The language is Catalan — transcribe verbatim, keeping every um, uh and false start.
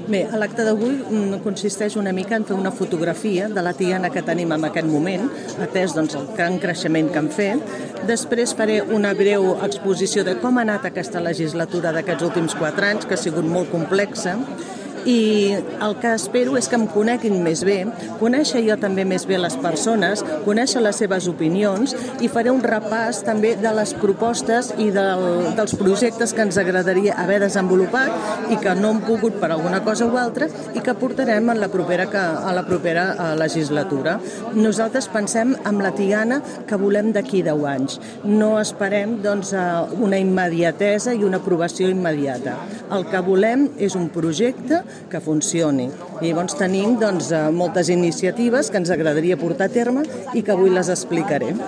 Bé, l'acte d'avui consisteix una mica en fer una fotografia de la Tiana que tenim en aquest moment, atès doncs, el gran creixement que han fet. Després faré una breu exposició de com ha anat aquesta legislatura d'aquests últims quatre anys, que ha sigut molt complexa, i el que espero és que em coneguin més bé, conèixer jo també més bé les persones, conèixer les seves opinions i faré un repàs també de les propostes i del, dels projectes que ens agradaria haver desenvolupat i que no hem pogut per alguna cosa o altra i que portarem a la propera, a la propera legislatura. Nosaltres pensem amb la Tiana que volem d'aquí deu anys. No esperem doncs, una immediatesa i una aprovació immediata. El que volem és un projecte que funcioni. I llavors tenim doncs, moltes iniciatives que ens agradaria portar a terme i que avui les explicaré.